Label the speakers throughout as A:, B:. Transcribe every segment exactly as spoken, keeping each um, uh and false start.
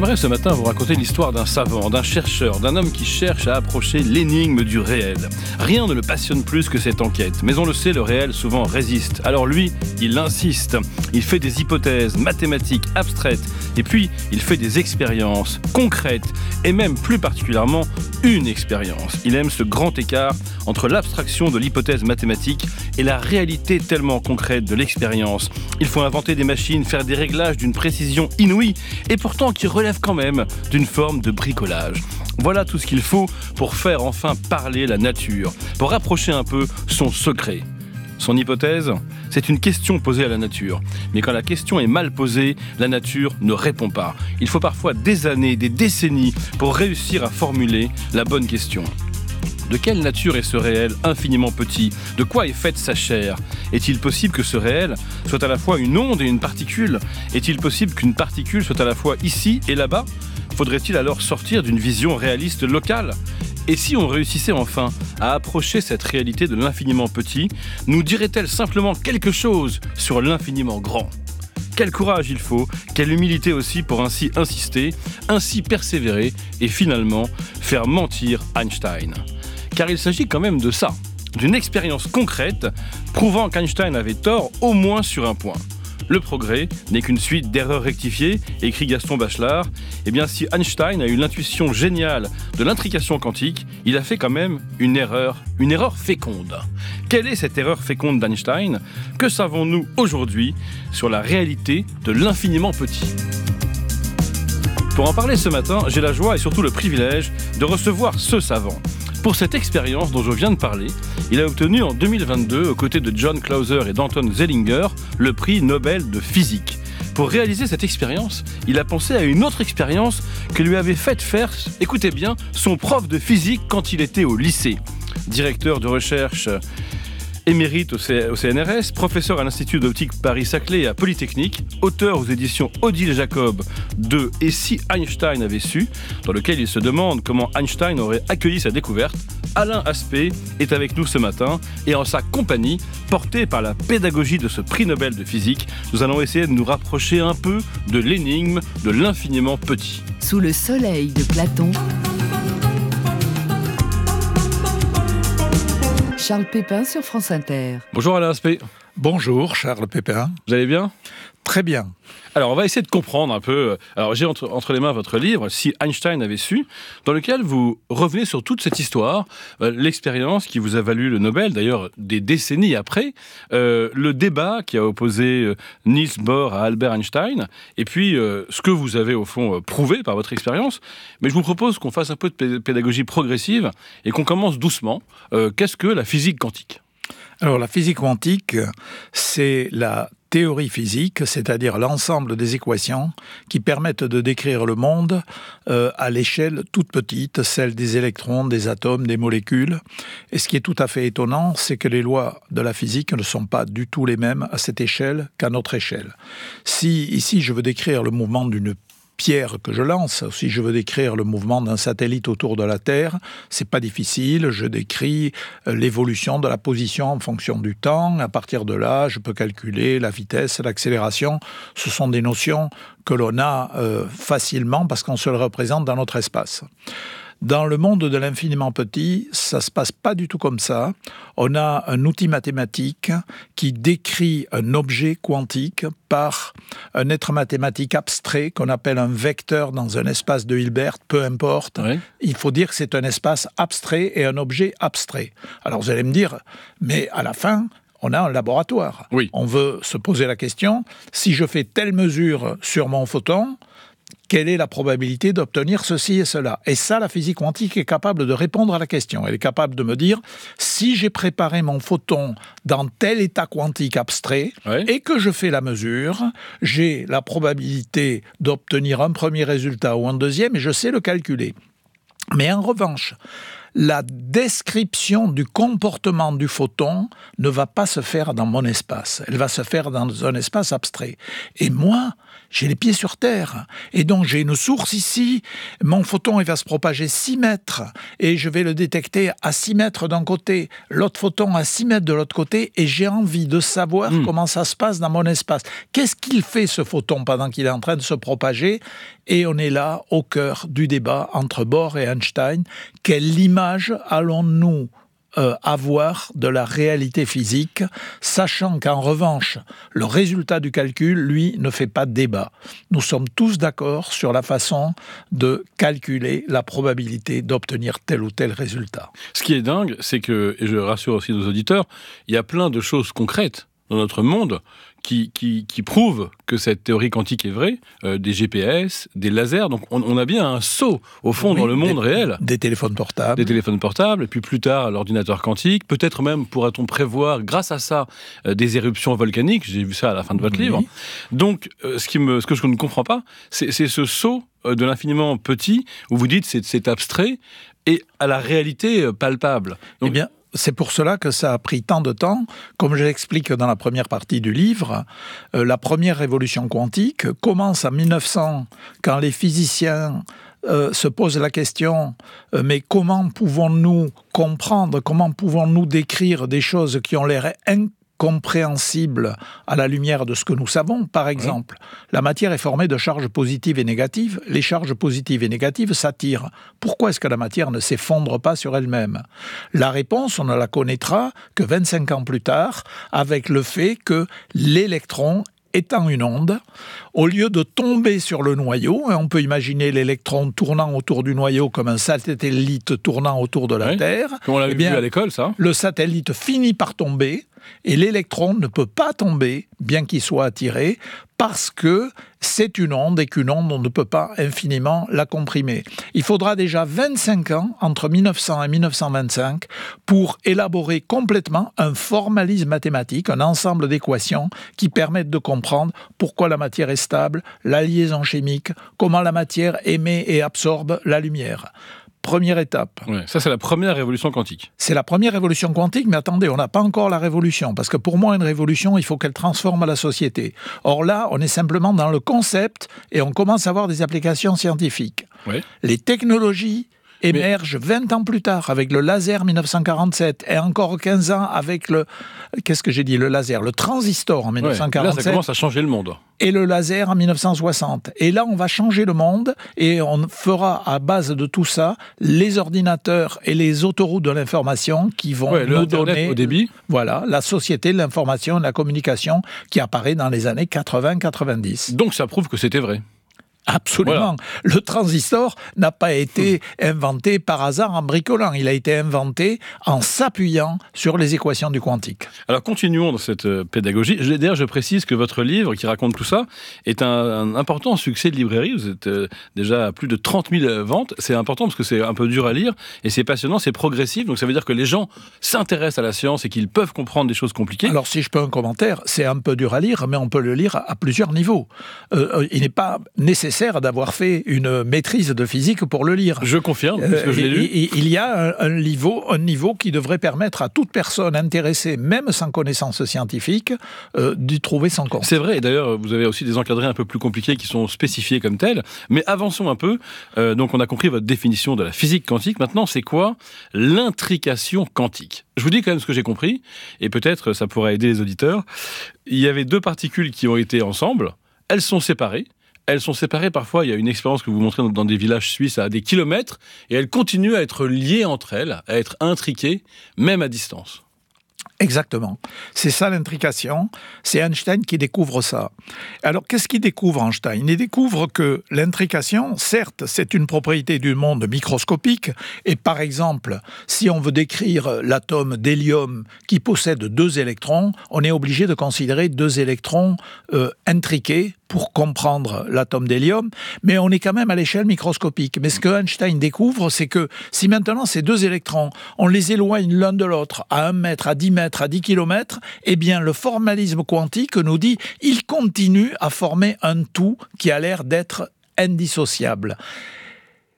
A: J'aimerais ce matin vous raconter l'histoire d'un savant, d'un chercheur, d'un homme qui cherche à approcher l'énigme du réel. Rien ne le passionne plus que cette enquête, mais on le sait, le réel souvent résiste. Alors lui, il insiste, il fait des hypothèses mathématiques abstraites, et puis il fait des expériences concrètes, et même plus particulièrement une expérience. Il aime ce grand écart entre l'abstraction de l'hypothèse mathématique et la réalité tellement concrète de l'expérience. Il faut inventer des machines, faire des réglages d'une précision inouïe, et pourtant qui relève quand même d'une forme de bricolage. Voilà tout ce qu'il faut pour faire enfin parler la nature, pour rapprocher un peu son secret. Son hypothèse, c'est une question posée à la nature. Mais quand la question est mal posée, la nature ne répond pas. Il faut parfois des années, des décennies pour réussir à formuler la bonne question. De quelle nature est ce réel infiniment petit ? De quoi est faite sa chair ? Est-il possible que ce réel soit à la fois une onde et une particule ? Est-il possible qu'une particule soit à la fois ici et là-bas ? Faudrait-il alors sortir d'une vision réaliste locale ? Et si on réussissait enfin à approcher cette réalité de l'infiniment petit, nous dirait-elle simplement quelque chose sur l'infiniment grand ? Quel courage il faut, quelle humilité aussi pour ainsi insister, ainsi persévérer et finalement faire mentir Einstein. Car il s'agit quand même de ça, d'une expérience concrète prouvant qu'Einstein avait tort au moins sur un point. Le progrès n'est qu'une suite d'erreurs rectifiées, écrit Gaston Bachelard. Eh bien, si Einstein a eu l'intuition géniale de l'intrication quantique, il a fait quand même une erreur, une erreur féconde. Quelle est cette erreur féconde d'Einstein ? Que savons-nous aujourd'hui sur la réalité de l'infiniment petit ? Pour en parler ce matin, j'ai la joie et surtout le privilège de recevoir ce savant. Pour cette expérience dont je viens de parler, il a obtenu en deux mille vingt-deux, aux côtés de John Clauser et d'Anton Zeilinger, le prix Nobel de physique. Pour réaliser cette expérience, il a pensé à une autre expérience que lui avait faite faire, écoutez bien, son prof de physique quand il était au lycée. Directeur de recherche émérite au, C- au C N R S, professeur à l'Institut d'optique Paris-Saclay et à Polytechnique, auteur aux éditions Odile Jacob de « Et si Einstein avait su », dans lequel il se demande comment Einstein aurait accueilli sa découverte. Alain Aspect est avec nous ce matin et en sa compagnie, porté par la pédagogie de ce prix Nobel de physique, nous allons essayer de nous rapprocher un peu de l'énigme de l'infiniment petit.
B: Sous le soleil de Platon, Charles Pépin sur France Inter.
A: Bonjour Alain Aspect.
C: Bonjour Charles Pépin.
A: Vous allez bien ?
C: Très bien.
A: Alors, on va essayer de comprendre un peu. Alors, j'ai entre, entre les mains votre livre, « Si Einstein avait su », dans lequel vous revenez sur toute cette histoire, euh, l'expérience qui vous a valu le Nobel, d'ailleurs des décennies après, euh, le débat qui a opposé euh, Niels Bohr à Albert Einstein, et puis euh, ce que vous avez au fond euh, prouvé par votre expérience. Mais je vous propose qu'on fasse un peu de pé- pédagogie progressive et qu'on commence doucement. Euh, qu'est-ce que la physique quantique ?
C: Alors, la physique quantique, c'est la théorie physique, c'est-à-dire l'ensemble des équations qui permettent de décrire le monde euh, à l'échelle toute petite, celle des électrons, des atomes, des molécules. Et ce qui est tout à fait étonnant, c'est que les lois de la physique ne sont pas du tout les mêmes à cette échelle qu'à notre échelle. Si ici je veux décrire le mouvement d'une pierre que je lance, si je veux décrire le mouvement d'un satellite autour de la Terre, c'est pas difficile, je décris l'évolution de la position en fonction du temps, à partir de là, je peux calculer la vitesse, l'accélération, ce sont des notions que l'on a euh, facilement parce qu'on se le représente dans notre espace. Dans le monde de l'infiniment petit, ça ne se passe pas du tout comme ça. On a un outil mathématique qui décrit un objet quantique par un être mathématique abstrait qu'on appelle un vecteur dans un espace de Hilbert, peu importe. Oui. Il faut dire que c'est un espace abstrait et un objet abstrait. Alors vous allez me dire, mais à la fin, on a un laboratoire. Oui. On veut se poser la question, si je fais telle mesure sur mon photon, quelle est la probabilité d'obtenir ceci et cela ? Et ça, la physique quantique est capable de répondre à la question. Elle est capable de me dire, si j'ai préparé mon photon dans tel état quantique abstrait, oui, et que je fais la mesure, j'ai la probabilité d'obtenir un premier résultat ou un deuxième, et je sais le calculer. Mais en revanche, la description du comportement du photon ne va pas se faire dans mon espace. Elle va se faire dans un espace abstrait. Et moi, j'ai les pieds sur terre. Et donc, j'ai une source ici. Mon photon, il va se propager six mètres. Et je vais le détecter à six mètres d'un côté, l'autre photon à six mètres de l'autre côté. Et j'ai envie de savoir mmh. comment ça se passe dans mon espace. Qu'est-ce qu'il fait, ce photon, pendant qu'il est en train de se propager ? Et on est là, au cœur du débat entre Bohr et Einstein. Quelle image allons-nous Euh, avoir de la réalité physique, sachant qu'en revanche, le résultat du calcul, lui, ne fait pas débat. Nous sommes tous d'accord sur la façon de calculer la probabilité d'obtenir tel ou tel résultat.
A: Ce qui est dingue, c'est que, et je rassure aussi nos auditeurs, il y a plein de choses concrètes dans notre monde qui, qui, qui prouvent que cette théorie quantique est vraie, euh, des G P S, des lasers, donc on, on a bien un saut au fond oui, dans le monde
C: des,
A: réel.
C: Des téléphones portables.
A: Des téléphones portables, et puis plus tard l'ordinateur quantique, peut-être même pourra-t-on prévoir, grâce à ça, euh, des éruptions volcaniques, j'ai vu ça à la fin de votre oui. livre. Donc euh, ce, qui me, ce que je ne comprends pas, c'est, c'est ce saut euh, de l'infiniment petit, où vous dites c'est, c'est abstrait, et à la réalité euh, palpable. Donc,
C: eh bien, c'est pour cela que ça a pris tant de temps. Comme je l'explique dans la première partie du livre, euh, la première révolution quantique commence en mille neuf cents, quand les physiciens euh, se posent la question euh, mais comment pouvons-nous comprendre, comment pouvons-nous décrire des choses qui ont l'air inc- compréhensible à la lumière de ce que nous savons. Par exemple, oui. la matière est formée de charges positives et négatives. Les charges positives et négatives s'attirent. Pourquoi est-ce que la matière ne s'effondre pas sur elle-même ? La réponse, on ne la connaîtra que vingt-cinq ans plus tard, avec le fait que l'électron étant une onde, au lieu de tomber sur le noyau, et on peut imaginer l'électron tournant autour du noyau comme un satellite tournant autour de la oui. Terre.
A: Comme on l'avait
C: eh bien,
A: vu à l'école, ça.
C: Le satellite finit par tomber, et l'électron ne peut pas tomber, bien qu'il soit attiré, parce que c'est une onde, et qu'une onde, on ne peut pas infiniment la comprimer. Il faudra déjà vingt-cinq ans, entre mille neuf cents et mille neuf cent vingt-cinq, pour élaborer complètement un formalisme mathématique, un ensemble d'équations qui permettent de comprendre pourquoi la matière est stable, la liaison chimique, comment la matière émet et absorbe la lumière. Première étape.
A: Ouais, ça, c'est la première révolution quantique.
C: C'est la première révolution quantique, mais attendez, on n'a pas encore la révolution, parce que pour moi, une révolution, il faut qu'elle transforme la société. Or là, on est simplement dans le concept, et on commence à avoir des applications scientifiques.
A: Ouais.
C: Les technologies émergent mais... vingt ans plus tard, avec le laser mille neuf cent quarante-sept, et encore quinze ans avec le... Qu'est-ce que j'ai dit ? Le laser, le transistor en mille neuf cent quarante-sept.
A: Ouais, là, ça commence à changer le monde.
C: Et le laser en mille neuf cent soixante. Et là, on va changer le monde et on fera à base de tout ça les ordinateurs et les autoroutes de l'information qui vont
A: ouais,
C: nous
A: Internet
C: donner
A: au débit.
C: Voilà, la société de l'information et de la communication qui apparaît dans les années quatre-vingts quatre-vingt-dix.
A: Donc ça prouve que c'était vrai.
C: Absolument. Voilà. Le transistor n'a pas été inventé par hasard en bricolant. Il a été inventé en s'appuyant sur les équations du quantique.
A: Alors continuons dans cette pédagogie. D'ailleurs, je précise que votre livre qui raconte tout ça est un, un important succès de librairie. Vous êtes euh, déjà à plus de trente mille ventes. C'est important parce que c'est un peu dur à lire et c'est passionnant, c'est progressif. Donc ça veut dire que les gens s'intéressent à la science et qu'ils peuvent comprendre des choses compliquées.
C: Alors si je peux un commentaire, c'est un peu dur à lire, mais on peut le lire à plusieurs niveaux. Euh, il n'est pas nécessaire d'avoir fait une maîtrise de physique pour le lire.
A: Je confirme, parce que je l'ai lu.
C: Il, il y a un, un, niveau, un niveau qui devrait permettre à toute personne intéressée, même sans connaissance scientifique, euh, d'y trouver son compte.
A: C'est vrai, et d'ailleurs, vous avez aussi des encadrés un peu plus compliqués qui sont spécifiés comme tels. Mais avançons un peu. Euh, donc, on a compris votre définition de la physique quantique. Maintenant, c'est quoi l'intrication quantique ? Je vous dis quand même ce que j'ai compris, et peut-être ça pourra aider les auditeurs. Il y avait deux particules qui ont été ensemble. Elles sont séparées. Elles sont séparées, parfois, il y a une expérience que vous montrez dans des villages suisses à des kilomètres, et elles continuent à être liées entre elles, à être intriquées, même à distance.
C: Exactement. C'est ça l'intrication. C'est Einstein qui découvre ça. Alors, qu'est-ce qu'il découvre, Einstein ? Il découvre que l'intrication, certes, c'est une propriété du monde microscopique. Et par exemple, si on veut décrire l'atome d'hélium qui possède deux électrons, on est obligé de considérer deux électrons euh, intriqués pour comprendre l'atome d'hélium, mais on est quand même à l'échelle microscopique. Mais ce que Einstein découvre, c'est que si maintenant ces deux électrons, on les éloigne l'un de l'autre à un mètre, à dix mètres, à dix kilomètres, eh bien le formalisme quantique nous dit ils continuent à former un tout qui a l'air d'être indissociable.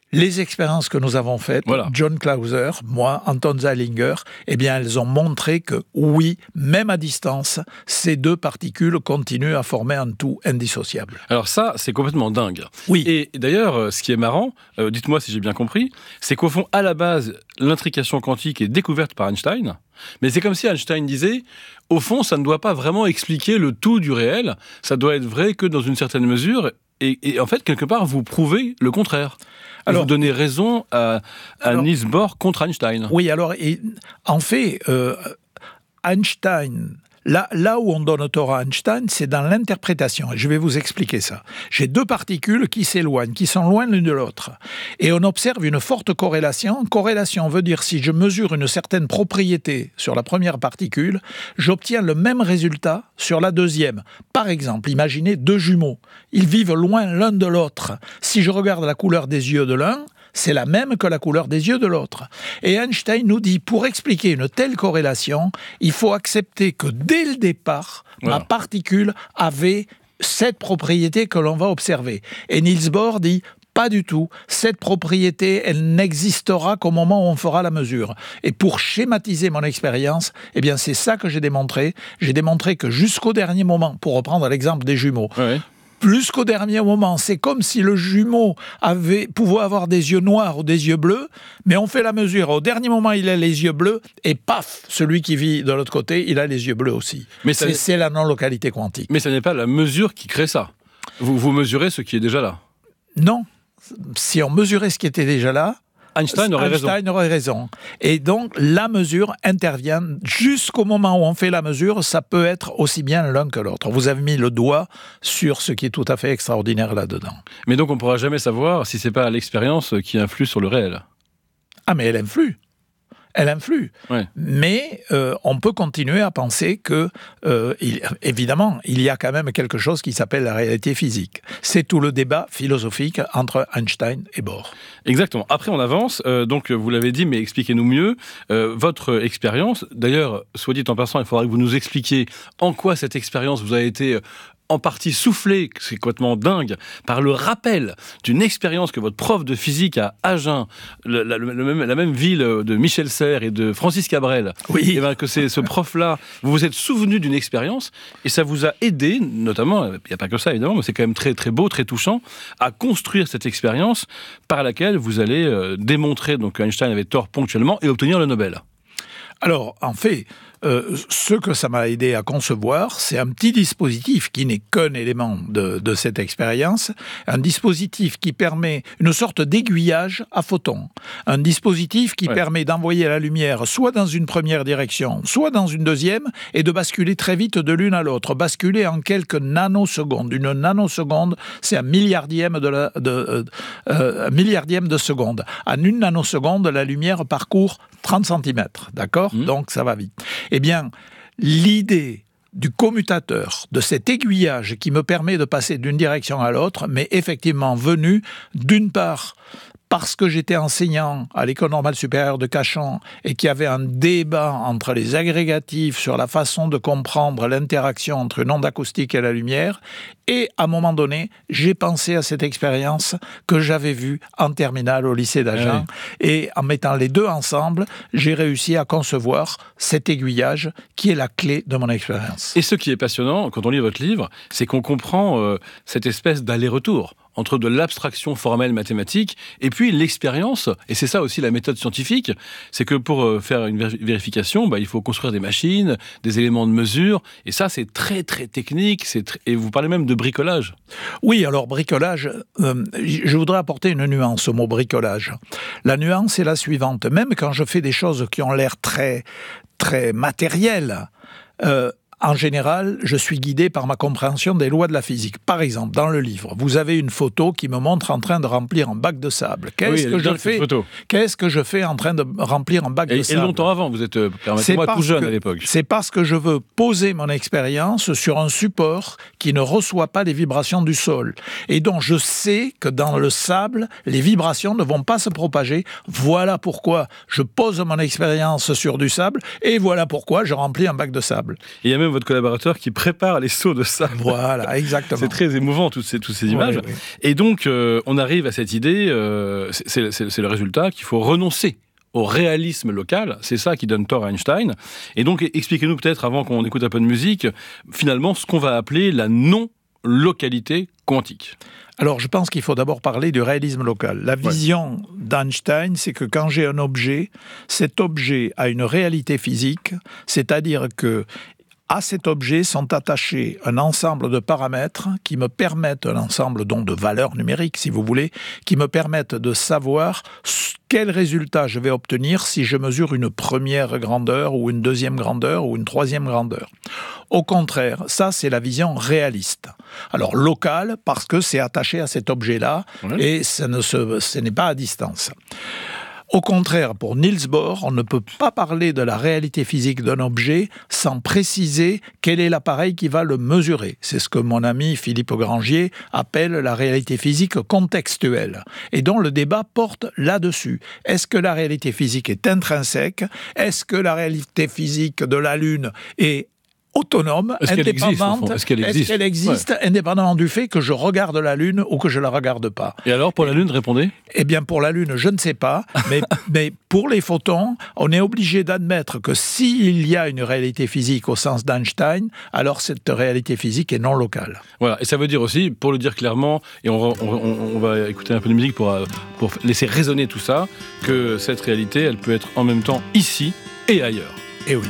C: Les expériences que nous avons faites,
A: voilà.
C: John Clauser, moi, Anton Zeilinger, eh bien, elles ont montré que oui, même à distance, ces deux particules continuent à former un tout indissociable.
A: Alors ça, c'est complètement dingue.
C: Oui.
A: Et d'ailleurs, ce qui est marrant, euh, dites-moi si j'ai bien compris, c'est qu'au fond, à la base, l'intrication quantique est découverte par Einstein, mais c'est comme si Einstein disait, au fond, ça ne doit pas vraiment expliquer le tout du réel, ça doit être vrai que dans une certaine mesure, et, et en fait, quelque part, vous prouvez le contraire. Alors, vous donnez raison à, à alors, Niels Bohr contre Einstein.
C: Oui, alors, et, en fait, euh, Einstein... Là, là où on donne tort à Einstein, c'est dans l'interprétation. Et je vais vous expliquer ça. J'ai deux particules qui s'éloignent, qui sont loin l'une de l'autre. Et on observe une forte corrélation. Corrélation veut dire si je mesure une certaine propriété sur la première particule, j'obtiens le même résultat sur la deuxième. Par exemple, imaginez deux jumeaux. Ils vivent loin l'un de l'autre. Si je regarde la couleur des yeux de l'un, c'est la même que la couleur des yeux de l'autre. Et Einstein nous dit, pour expliquer une telle corrélation, il faut accepter que dès le départ, voilà. ma particule avait cette propriété que l'on va observer. Et Niels Bohr dit, pas du tout. Cette propriété, elle n'existera qu'au moment où on fera la mesure. Et pour schématiser mon expérience, eh bien, c'est ça que j'ai démontré. J'ai démontré que jusqu'au dernier moment, pour reprendre l'exemple des jumeaux, ouais. Plus qu'au dernier moment, c'est comme si le jumeau avait, pouvait avoir des yeux noirs ou des yeux bleus, mais on fait la mesure. Au dernier moment, il a les yeux bleus, et paf, celui qui vit de l'autre côté, il a les yeux bleus aussi. Mais c'est, c'est la non-localité quantique.
A: Mais ce n'est pas la mesure qui crée ça. Vous, vous mesurez ce qui est déjà là.
C: Non. Si on mesurait ce qui était déjà là,
A: Einstein aurait
C: Einstein
A: raison.
C: aurait raison. Et donc, la mesure intervient jusqu'au moment où on fait la mesure. Ça peut être aussi bien l'un que l'autre. Vous avez mis le doigt sur ce qui est tout à fait extraordinaire là-dedans.
A: Mais donc, on ne pourra jamais savoir si ce n'est pas l'expérience qui influe sur le réel.
C: Ah, mais elle influe. Elle influe. Ouais. Mais euh, on peut continuer à penser que, euh, il, évidemment, il y a quand même quelque chose qui s'appelle la réalité physique. C'est tout le débat philosophique entre Einstein et Bohr.
A: Exactement. Après, on avance. Euh, donc, vous l'avez dit, mais expliquez-nous mieux euh, votre expérience. D'ailleurs, soit dit en passant, il faudra que vous nous expliquiez en quoi cette expérience vous a été en partie soufflé, c'est complètement dingue, par le rappel d'une expérience que votre prof de physique à Agen, le, la, le même, la même ville de Michel Serres et de Francis Cabrel,
C: oui.
A: et ben que c'est ce prof-là, vous vous êtes souvenu d'une expérience, et ça vous a aidé, notamment, il n'y a pas que ça évidemment, mais c'est quand même très, très beau, très touchant, à construire cette expérience par laquelle vous allez euh, démontrer donc, que Einstein avait tort ponctuellement et obtenir le Nobel.
C: Alors, en fait, euh, ce que ça m'a aidé à concevoir, c'est un petit dispositif qui n'est qu'un élément de, de cette expérience, un dispositif qui permet une sorte d'aiguillage à photons, un dispositif qui ouais. permet d'envoyer la lumière soit dans une première direction, soit dans une deuxième, et de basculer très vite de l'une à l'autre, basculer en quelques nanosecondes. Une nanoseconde, c'est un milliardième de, la, de, euh, euh, un milliardième de seconde. En une nanoseconde, la lumière parcourt trente centimètres, d'accord ? Mmh. Donc ça va vite. Eh bien, l'idée du commutateur, de cet aiguillage qui me permet de passer d'une direction à l'autre, m'est effectivement venue d'une part parce que j'étais enseignant à l'École normale supérieure de Cachan et qu'il y avait un débat entre les agrégatifs sur la façon de comprendre l'interaction entre une onde acoustique et la lumière. Et à un moment donné, j'ai pensé à cette expérience que j'avais vue en terminale au lycée d'Agen. Oui. Et en mettant les deux ensemble, j'ai réussi à concevoir cet aiguillage qui est la clé de mon expérience.
A: Et ce qui est passionnant, quand on lit votre livre, c'est qu'on comprend euh, cette espèce d'aller-retour entre de l'abstraction formelle mathématique et puis l'expérience. Et c'est ça aussi la méthode scientifique, c'est que pour faire une vérification, bah, il faut construire des machines, des éléments de mesure, et ça c'est très très technique, c'est tr- et vous parlez même de bricolage.
C: Oui, alors bricolage, euh, je voudrais apporter une nuance au mot bricolage. La nuance est la suivante, même quand je fais des choses qui ont l'air très, très matérielles, euh, en général, je suis guidé par ma compréhension des lois de la physique. Par exemple, dans le livre, vous avez une photo qui me montre en train de remplir un bac de sable. Qu'est-ce, oui, que, je fais Qu'est-ce que je fais en train de remplir un bac
A: et,
C: de sable ?
A: Et longtemps avant, vous êtes, permettez-moi, tout jeune
C: que,
A: à l'époque.
C: C'est parce que je veux poser mon expérience sur un support qui ne reçoit pas les vibrations du sol. Et donc, je sais que dans le sable, les vibrations ne vont pas se propager. Voilà pourquoi je pose mon expérience sur du sable et voilà pourquoi je remplis un bac de sable.
A: Et il y a même vous-même votre collaborateur qui prépare les seaux de sable.
C: Voilà, exactement.
A: C'est très émouvant, toutes ces, toutes ces images.
C: Oui, oui.
A: Et donc, euh, on arrive à cette idée, euh, c'est, c'est, c'est le résultat, qu'il faut renoncer au réalisme local. C'est ça qui donne tort à Einstein. Et donc, expliquez-nous peut-être, avant qu'on écoute un peu de musique, finalement, ce qu'on va appeler la non-localité quantique.
C: Alors, je pense qu'il faut d'abord parler du réalisme local. La vision ouais. d'Einstein, c'est que quand j'ai un objet, cet objet a une réalité physique, c'est-à-dire que à cet objet sont attachés un ensemble de paramètres qui me permettent, un ensemble donc de valeurs numériques, si vous voulez, qui me permettent de savoir quel résultat je vais obtenir si je mesure une première grandeur ou une deuxième grandeur ou une troisième grandeur. Au contraire, ça c'est la vision réaliste. Alors locale, parce que c'est attaché à cet objet-là ouais. et ça ne se, ce n'est pas à distance. Au contraire, pour Niels Bohr, on ne peut pas parler de la réalité physique d'un objet sans préciser quel est l'appareil qui va le mesurer. C'est ce que mon ami Philippe Grangier appelle la réalité physique contextuelle, et dont le débat porte là-dessus. Est-ce que la réalité physique est intrinsèque ? Est-ce que la réalité physique de la Lune est autonome,
A: est-ce
C: indépendante,
A: qu'elle existe, est-ce qu'elle existe,
C: est-ce qu'elle existe ouais. indépendamment du fait que je regarde la Lune ou que je ne la regarde pas.
A: Et alors, pour la Lune, répondez ?
C: Eh bien, pour la Lune, je ne sais pas, mais, mais pour les photons, on est obligé d'admettre que s'il y a une réalité physique au sens d'Einstein, alors cette réalité physique est non locale.
A: Voilà, et ça veut dire aussi, pour le dire clairement, et on va, on, on va écouter un peu de musique pour, pour laisser résonner tout ça, que cette réalité, elle peut être en même temps ici et ailleurs.
C: Eh oui.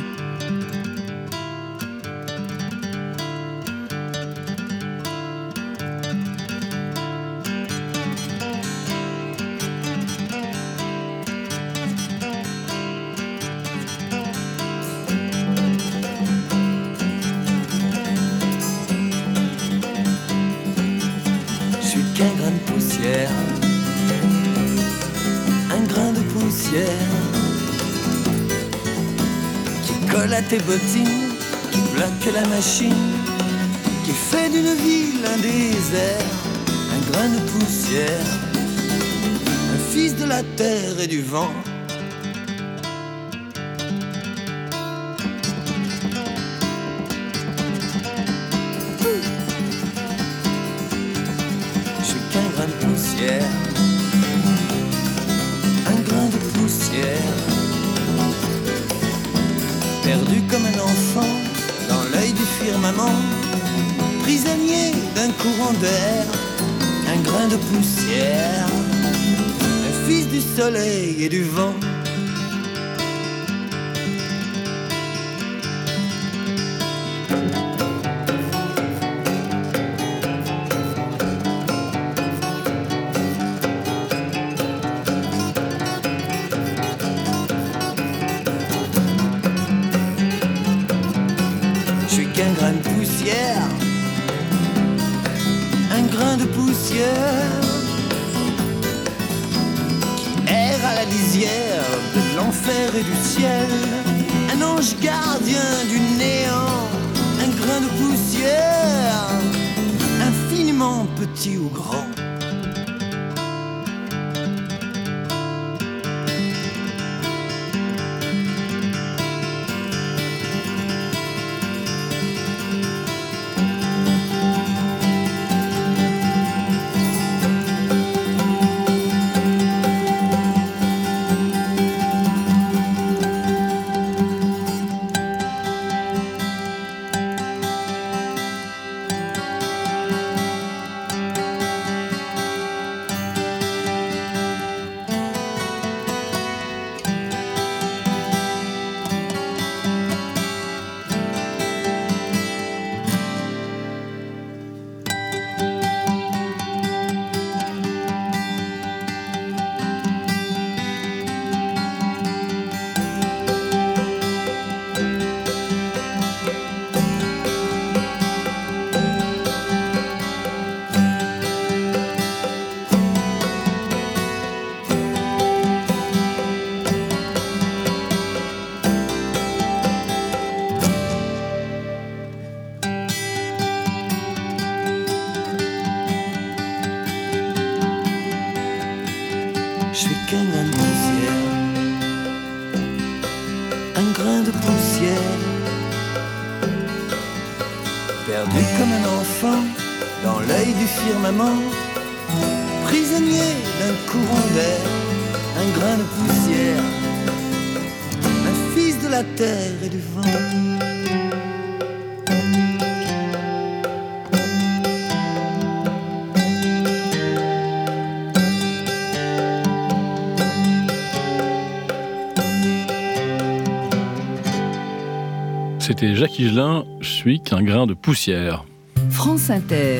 D: Qu'un grain de poussière, un grain de poussière qui colle à tes bottines, qui bloque la machine, qui fait d'une ville un désert, un grain de poussière, un fils de la terre et du vent. Un grain de poussière, perdu comme un enfant dans l'œil du firmament, prisonnier d'un courant d'air, un grain de poussière, un fils du soleil et du vent. Un grain de poussière, un grain de poussière qui erre à la lisière de l'enfer et du ciel, un ange gardien du néant, un grain de poussière, infiniment petit ou grand. Je suis qu'un grain de poussière, un grain de poussière perdu comme un enfant dans l'œil du firmament, prisonnier d'un courant d'air, un grain de poussière, un fils de la terre et du vent.
A: C'était Jacques Higelin, je suis qu'un grain de poussière.
B: France Inter.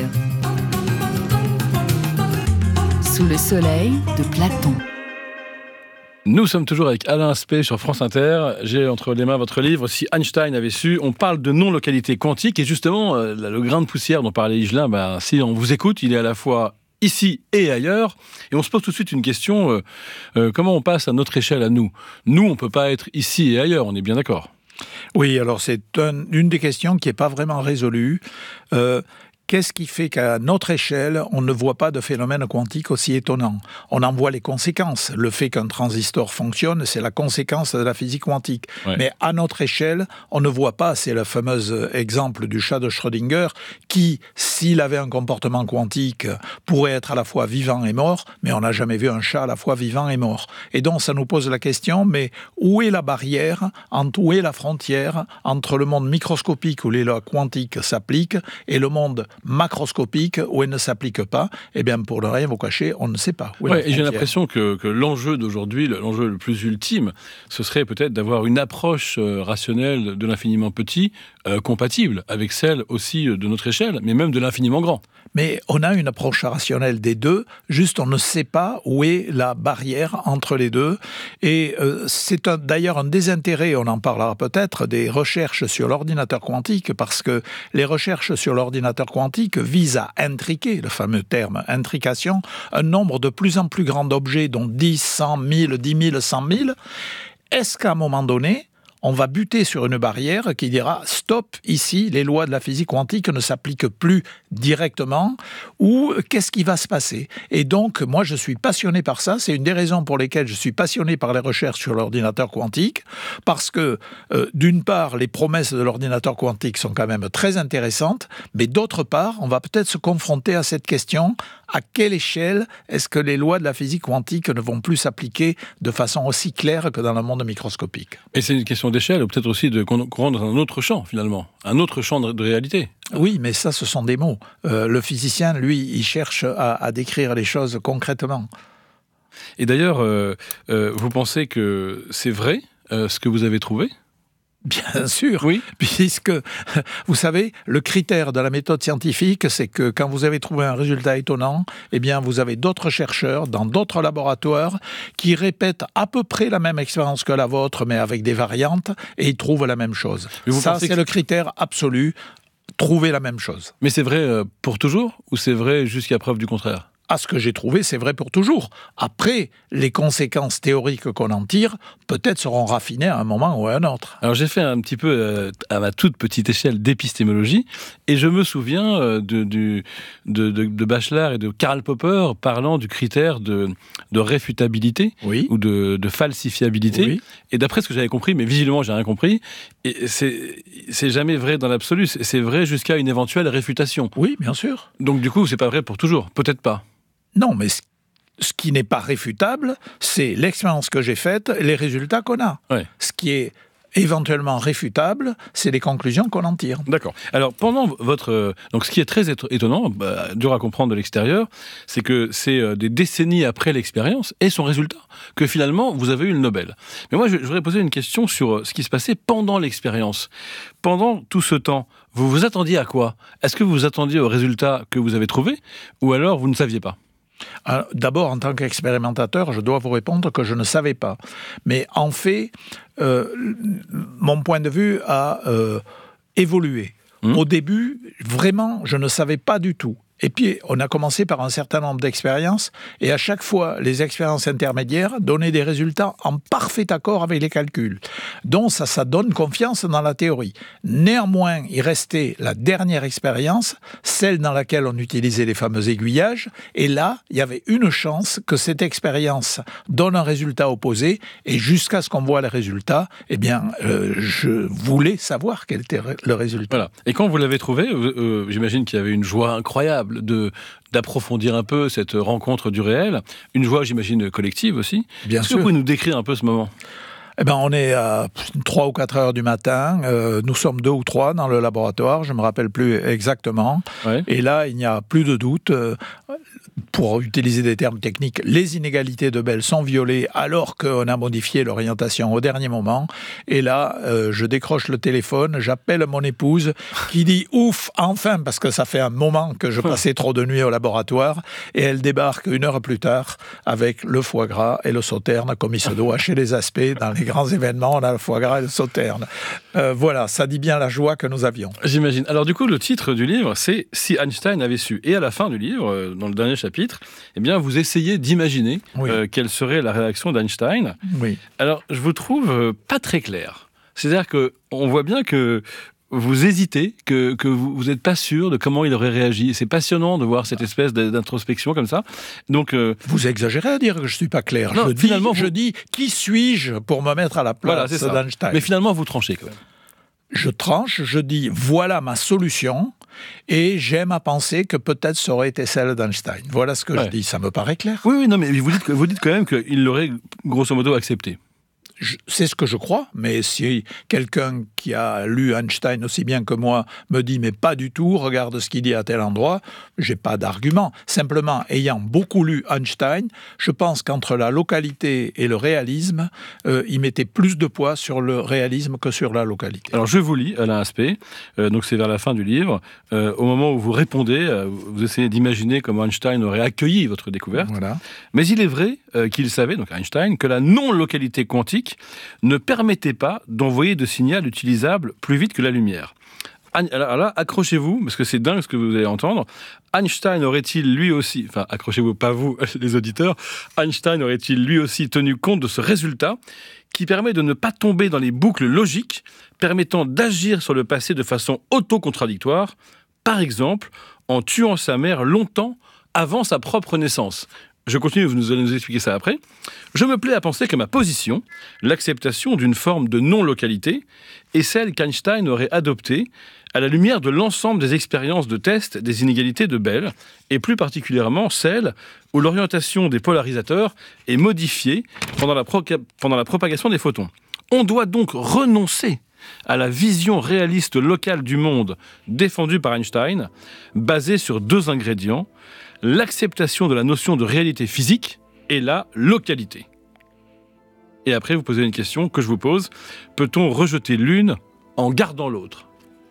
B: Sous le soleil de Platon.
A: Nous sommes toujours avec Alain Aspect sur France Inter. J'ai entre les mains votre livre « Si Einstein avait su ». On parle de non-localité quantique et justement, le grain de poussière dont parlait Higelin, ben, si on vous écoute, il est à la fois ici et ailleurs. Et on se pose tout de suite une question, euh, euh, comment on passe à notre échelle à nous ? Nous, on ne peut pas être ici et ailleurs, on est bien d'accord ?
C: Oui, alors c'est un, une des questions qui n'est pas vraiment résolue. Euh, Qu'est-ce qui fait qu'à notre échelle, on ne voit pas de phénomène quantique aussi étonnant ? On en voit les conséquences. Le fait qu'un transistor fonctionne, c'est la conséquence de la physique quantique. Ouais. Mais à notre échelle, on ne voit pas, c'est le fameux exemple du chat de Schrödinger, qui, s'il avait un comportement quantique, pourrait être à la fois vivant et mort, mais on n'a jamais vu un chat à la fois vivant et mort. Et donc, ça nous pose la question, mais où est la barrière, entre, où est la frontière entre le monde microscopique où les lois quantiques s'appliquent et le monde macroscopique où elle ne s'applique pas? Eh bien, pour ne rien vous cacher, on ne sait pas.
A: Ouais, et j'ai l'impression que, que l'enjeu d'aujourd'hui, l'enjeu le plus ultime, ce serait peut-être d'avoir une approche euh, rationnelle de l'infiniment petit, euh, compatible avec celle aussi de notre échelle, mais même de l'infiniment grand.
C: Mais on a une approche rationnelle des deux, juste on ne sait pas où est la barrière entre les deux. Et euh, c'est un, d'ailleurs un désintérêt, on en parlera peut-être, des recherches sur l'ordinateur quantique, parce que les recherches sur l'ordinateur quantique visent à intriquer, le fameux terme intrication, un nombre de plus en plus grand d'objets, dont dix, cent, mille, dix mille, cent mille. Est-ce qu'à un moment donné, on va buter sur une barrière qui dira « stop, ici, les lois de la physique quantique ne s'appliquent plus directement » ou qu'est-ce qui va se passer ? Et donc, moi, je suis passionné par ça. C'est une des raisons pour lesquelles je suis passionné par les recherches sur l'ordinateur quantique, parce que, euh, d'une part, les promesses de l'ordinateur quantique sont quand même très intéressantes, mais d'autre part, on va peut-être se confronter à cette question « à quelle échelle est-ce que les lois de la physique quantique ne vont plus s'appliquer de façon aussi claire que dans le monde microscopique ?»
A: Et c'est une question d'échelle, ou peut-être aussi de qu'on rentre dans un autre champ, finalement, un autre champ de, de réalité.
C: Oui, mais ça, ce sont des mots. Euh, le physicien, lui, il cherche à, à décrire les choses concrètement.
A: Et d'ailleurs, euh, euh, vous pensez que c'est vrai, euh, ce que vous avez trouvé ?
C: Bien sûr,
A: oui.
C: Puisque, vous savez, le critère de la méthode scientifique, c'est que quand vous avez trouvé un résultat étonnant, eh bien, vous avez d'autres chercheurs dans d'autres laboratoires qui répètent à peu près la même expérience que la vôtre, mais avec des variantes, et ils trouvent la même chose. Ça, c'est que... le critère absolu, trouver la même chose.
A: Mais c'est vrai pour toujours, ou c'est vrai jusqu'à preuve du contraire ?
C: À ce que j'ai trouvé, c'est vrai pour toujours. Après, les conséquences théoriques qu'on en tire, peut-être seront raffinées à un moment ou à un autre.
A: Alors j'ai fait un petit peu, euh, à ma toute petite échelle, d'épistémologie, et je me souviens euh, de, de, de, de Bachelard et de Karl Popper parlant du critère de, de réfutabilité,
C: oui.
A: ou de, de falsifiabilité. Oui. Et d'après ce que j'avais compris, mais visiblement j'ai rien compris, et c'est, c'est jamais vrai dans l'absolu, c'est vrai jusqu'à une éventuelle réfutation.
C: Oui, bien sûr.
A: Donc du coup, c'est pas vrai pour toujours, peut-être pas.
C: Non, mais ce, ce qui n'est pas réfutable, c'est l'expérience que j'ai faite et les résultats qu'on a.
A: Ouais.
C: Ce qui est éventuellement réfutable, c'est les conclusions qu'on en tire.
A: D'accord. Alors, pendant votre... Donc, ce qui est très étonnant, bah, dur à comprendre de l'extérieur, c'est que c'est des décennies après l'expérience et son résultat que finalement, vous avez eu le Nobel. Mais moi, je, je voudrais poser une question sur ce qui se passait pendant l'expérience. Pendant tout ce temps, vous vous attendiez à quoi ? Est-ce que vous vous attendiez au résultat que vous avez trouvé ou alors vous ne saviez pas ?
C: Alors, d'abord, en tant qu'expérimentateur, je dois vous répondre que je ne savais pas. Mais en fait, euh, mon point de vue a euh, évolué. Mmh. Au début, vraiment, je ne savais pas du tout. Et puis, on a commencé par un certain nombre d'expériences, et à chaque fois, les expériences intermédiaires donnaient des résultats en parfait accord avec les calculs. Donc, ça, ça donne confiance dans la théorie. Néanmoins, il restait la dernière expérience, celle dans laquelle on utilisait les fameux aiguillages, et là, il y avait une chance que cette expérience donne un résultat opposé, et jusqu'à ce qu'on voit le résultat, eh bien, euh, je voulais savoir quel était le résultat.
A: Voilà. Et quand vous l'avez trouvé, euh, j'imagine qu'il y avait une joie incroyable de, d'approfondir un peu cette rencontre du réel, une joie, j'imagine, collective aussi.
C: Bien
A: Est-ce
C: sûr.
A: que vous pouvez nous décrire un peu ce moment ?
C: Eh ben, on est à trois ou quatre heures du matin, euh, nous sommes deux ou trois dans le laboratoire, je ne me rappelle plus exactement,
A: ouais.
C: Et là, il n'y a plus de doute, euh, pour utiliser des termes techniques, les inégalités de Bell sont violées alors qu'on a modifié l'orientation au dernier moment, et là, euh, je décroche le téléphone, j'appelle mon épouse, qui dit « ouf, enfin !» parce que ça fait un moment que je passais trop de nuits au laboratoire, et elle débarque une heure plus tard avec le foie gras et le sauterne, comme il se doit chez les Aspect, dans les grands événements, on a le foie gras et le sauterne. Euh, voilà, ça dit bien la joie que nous avions.
A: J'imagine. Alors du coup, le titre du livre, c'est « Si Einstein avait su ». Et à la fin du livre, dans le dernier chapitre, eh bien, vous essayez d'imaginer oui. euh, quelle serait la réaction d'Einstein.
C: Oui.
A: Alors, je vous trouve euh, pas très clair. C'est-à-dire qu'on voit bien que vous hésitez, que, que vous n'êtes pas sûr de comment il aurait réagi. C'est passionnant de voir cette espèce d'introspection comme ça. Donc, euh...
C: Vous exagérez à dire que je ne suis pas clair.
A: Non,
C: je, dis,
A: finalement,
C: je
A: vous...
C: dis, qui suis-je pour me mettre à la place voilà, d'Einstein ?
A: Mais finalement, vous tranchez quand même.
C: Je tranche, je dis, voilà ma solution, et j'aime à penser que peut-être ça aurait été celle d'Einstein. Voilà ce que ouais. je dis, ça me paraît clair.
A: Oui, oui, non, mais vous dites, vous dites quand même qu'il l'aurait grosso modo accepté.
C: C'est ce que je crois, mais si quelqu'un qui a lu Einstein aussi bien que moi me dit « mais pas du tout, regarde ce qu'il dit à tel endroit », j'ai pas d'argument. Simplement, ayant beaucoup lu Einstein, je pense qu'entre la localité et le réalisme, euh, il mettait plus de poids sur le réalisme que sur la localité.
A: Alors je vous lis, Alain Aspect, euh, donc c'est vers la fin du livre, euh, au moment où vous répondez, euh, vous essayez d'imaginer comment Einstein aurait accueilli votre découverte,
C: voilà.
A: Mais il est vrai euh, qu'il savait, donc Einstein, que la non-localité quantique ne permettait pas d'envoyer de signal utilisable plus vite que la lumière. Alors là, accrochez-vous, parce que c'est dingue ce que vous allez entendre. Einstein aurait-il lui aussi, enfin accrochez-vous, pas vous, les auditeurs, Einstein aurait-il lui aussi tenu compte de ce résultat qui permet de ne pas tomber dans les boucles logiques permettant d'agir sur le passé de façon auto-contradictoire, par exemple en tuant sa mère longtemps avant sa propre naissance. Je continue, vous allez nous expliquer ça après. Je me plais à penser que ma position, l'acceptation d'une forme de non-localité, est celle qu'Einstein aurait adoptée à la lumière de l'ensemble des expériences de test des inégalités de Bell, et plus particulièrement celle où l'orientation des polarisateurs est modifiée pendant la, pro- pendant la propagation des photons. On doit donc renoncer à la vision réaliste locale du monde défendue par Einstein, basée sur deux ingrédients, l'acceptation de la notion de réalité physique et la localité. Et après, vous posez une question que je vous pose. Peut-on rejeter l'une en gardant l'autre ?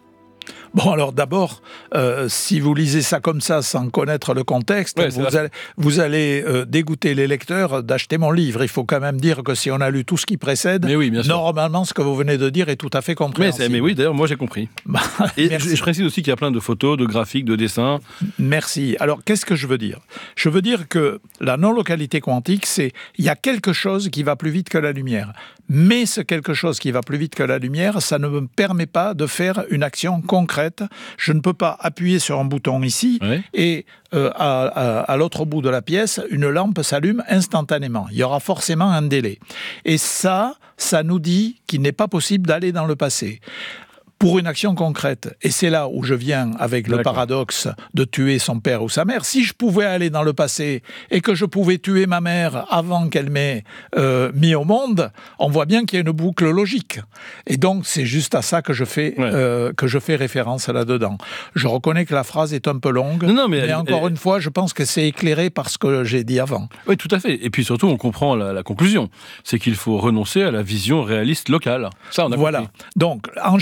C: Bon, alors d'abord, euh, si vous lisez ça comme ça, sans connaître le contexte,
A: ouais,
C: vous, allez, vous allez euh, dégoûter les lecteurs d'acheter mon livre. Il faut quand même dire que si on a lu tout ce qui précède,
A: oui,
C: normalement, ce que vous venez de dire est tout à fait compréhensible.
A: Mais, mais oui, d'ailleurs, moi j'ai compris.
C: Bah,
A: et je, je précise aussi qu'il y a plein de photos, de graphiques, de dessins.
C: Merci. Alors, qu'est-ce que je veux dire ? Je veux dire que la non-localité quantique, c'est il y a quelque chose qui va plus vite que la lumière. Mais ce quelque chose qui va plus vite que la lumière, ça ne me permet pas de faire une action concrète. Je ne peux pas appuyer sur un bouton ici
A: ouais.
C: et euh, à, à, à l'autre bout de la pièce, une lampe s'allume instantanément. Il y aura forcément un délai. Et ça, ça nous dit qu'il n'est pas possible d'aller dans le passé. Pour une action concrète, et c'est là où je viens avec le paradoxe de tuer son père ou sa mère, si je pouvais aller dans le passé et que je pouvais tuer ma mère avant qu'elle m'ait euh, mis au monde, on voit bien qu'il y a une boucle logique. Et donc, c'est juste à ça que je fais, ouais. euh, que je fais référence là-dedans. Je reconnais que la phrase est un peu longue,
A: non, non, mais,
C: mais
A: elle,
C: encore
A: elle...
C: une fois, je pense que c'est éclairé par ce que j'ai dit avant.
A: Oui, tout à fait. Et puis surtout, on comprend la, la conclusion. C'est qu'il faut renoncer à la vision réaliste locale. Ça, on a
C: voilà.
A: compris.
C: Donc, Einstein a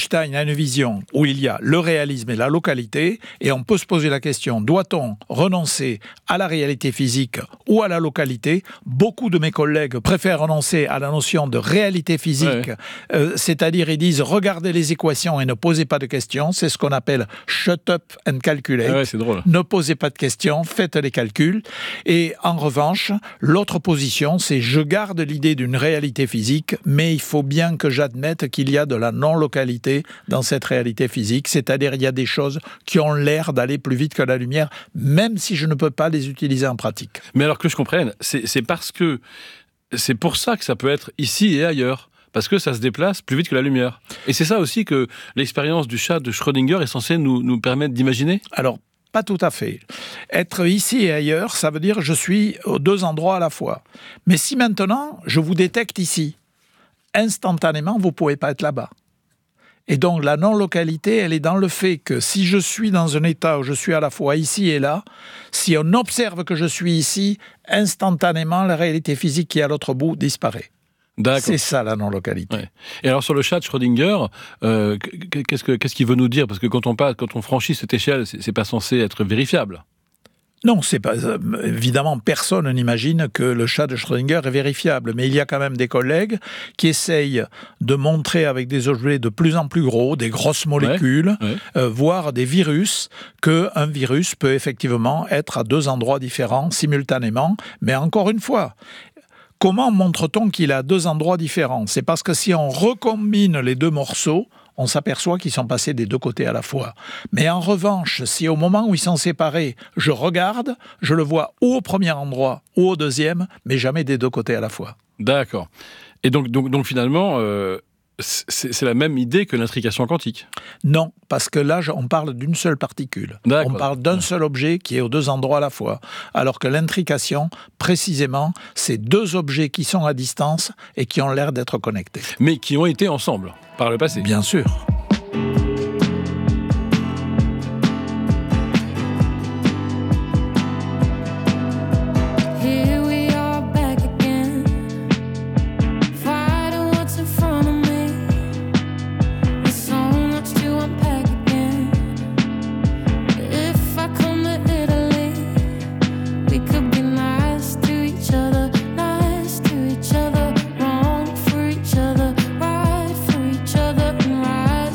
C: une vision où il y a le réalisme et la localité, et on peut se poser la question, doit-on renoncer à la réalité physique ou à la localité? Beaucoup de mes collègues préfèrent renoncer à la notion de réalité physique, ouais. euh, c'est-à-dire ils disent regardez les équations et ne posez pas de questions, c'est ce qu'on appelle shut up and calculate,
A: ouais, c'est drôle.
C: Ne posez pas de questions, faites les calculs. Et en revanche, l'autre position, c'est je garde l'idée d'une réalité physique, mais il faut bien que j'admette qu'il y a de la non-localité dans cette réalité physique, c'est-à-dire il y a des choses qui ont l'air d'aller plus vite que la lumière, même si je ne peux pas les utiliser en pratique.
A: Mais alors que je comprenne, c'est, c'est parce que c'est pour ça que ça peut être ici et ailleurs. Parce que ça se déplace plus vite que la lumière. Et c'est ça aussi que l'expérience du chat de Schrödinger est censée nous, nous permettre d'imaginer ?
C: Alors, pas tout à fait. Être ici et ailleurs, ça veut dire je suis aux deux endroits à la fois. Mais si maintenant, je vous détecte ici, instantanément, vous ne pouvez pas être là-bas. Et donc, la non-localité, elle est dans le fait que si je suis dans un état où je suis à la fois ici et là, si on observe que je suis ici, instantanément, la réalité physique qui est à l'autre bout disparaît. D'accord. C'est ça la non-localité.
A: Ouais. Et alors sur le chat de Schrödinger, euh, qu'est-ce, que, qu'est-ce qu'il veut nous dire ? Parce que quand on, passe, quand on franchit cette échelle, c'est, c'est pas censé être vérifiable.
C: Non, c'est pas, évidemment, personne n'imagine que le chat de Schrödinger est vérifiable, mais il y a quand même des collègues qui essayent de montrer avec des objets de plus en plus gros, des grosses molécules, ouais, ouais. Euh, voire des virus, qu'un virus peut effectivement être à deux endroits différents simultanément, mais encore une fois, comment montre-t-on qu'il est à deux endroits différents ? C'est parce que si on recombine les deux morceaux, on s'aperçoit qu'ils sont passés des deux côtés à la fois. Mais en revanche, si au moment où ils sont séparés, je regarde, je le vois ou au premier endroit ou au deuxième, mais jamais des deux côtés à la fois.
A: D'accord. Et donc, donc, donc finalement... Euh... C'est, c'est la même idée que l'intrication quantique.
C: Non, parce que là, on parle d'une seule particule. D'accord. On parle d'un seul objet qui est aux deux endroits à la fois. Alors que l'intrication, précisément, c'est deux objets qui sont à distance et qui ont l'air d'être connectés.
A: Mais qui ont été ensemble, par le passé.
C: Bien sûr.
E: Each other, wrong for each other, right for each other, and rise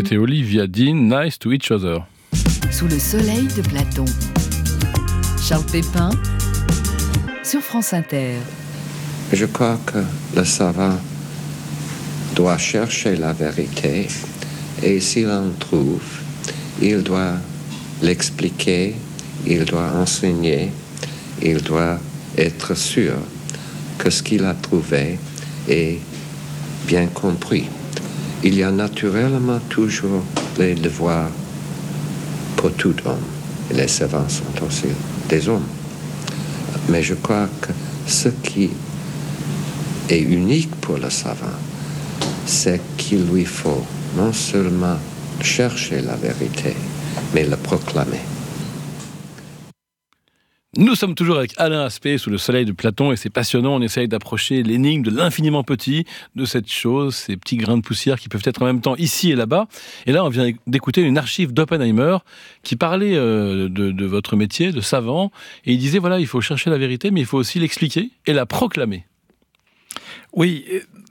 A: C'était Olivia Dean, Nice to Each Other.
B: Sous le soleil de Platon. Charles Pépin sur France Inter.
E: Je crois que le savant doit chercher la vérité et s'il en trouve, il doit l'expliquer, il doit enseigner, il doit être sûr que ce qu'il a trouvé est bien compris. Il y a naturellement toujours les devoirs pour tout homme. Et les savants sont aussi des hommes. Mais je crois que ce qui est unique pour le savant, c'est qu'il lui faut non seulement chercher la vérité, mais la proclamer.
A: Nous sommes toujours avec Alain Aspect sous le soleil de Platon et c'est passionnant, on essaye d'approcher l'énigme de l'infiniment petit, de cette chose, ces petits grains de poussière qui peuvent être en même temps ici et là-bas. Et là, on vient d'écouter une archive d'Oppenheimer qui parlait euh, de, de votre métier, de savant, et il disait, voilà, il faut chercher la vérité, mais il faut aussi l'expliquer et la proclamer.
C: Oui,